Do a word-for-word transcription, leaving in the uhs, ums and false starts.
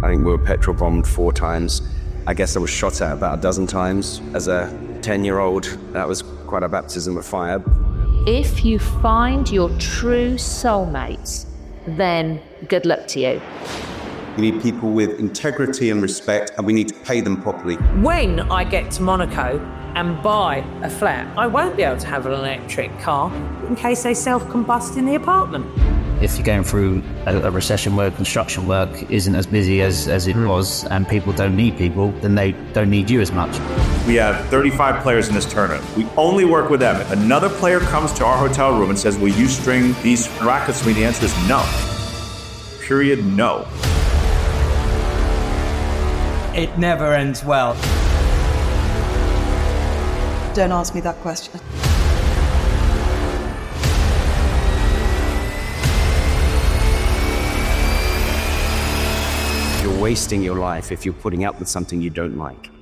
think we were petrol bombed four times. I guess I was shot at about a dozen times as a ten-year-old. That was quite a baptism of fire. If you find your true soulmates, then good luck to you. We need people with integrity and respect, and we need to pay them properly. When I get to Monaco and buy a flat, I won't be able to have an electric car in case they self-combust in the apartment. If you're going through a, a recession where construction work isn't as busy as, as it was and people don't need people, then they don't need you as much. We have thirty-five players in this tournament. We only work with them. If another player comes to our hotel room and says, will you string these rackets for me? The answer is no. Period, no. It never ends well. Don't ask me that question. You're wasting your life if you're putting up with something you don't like.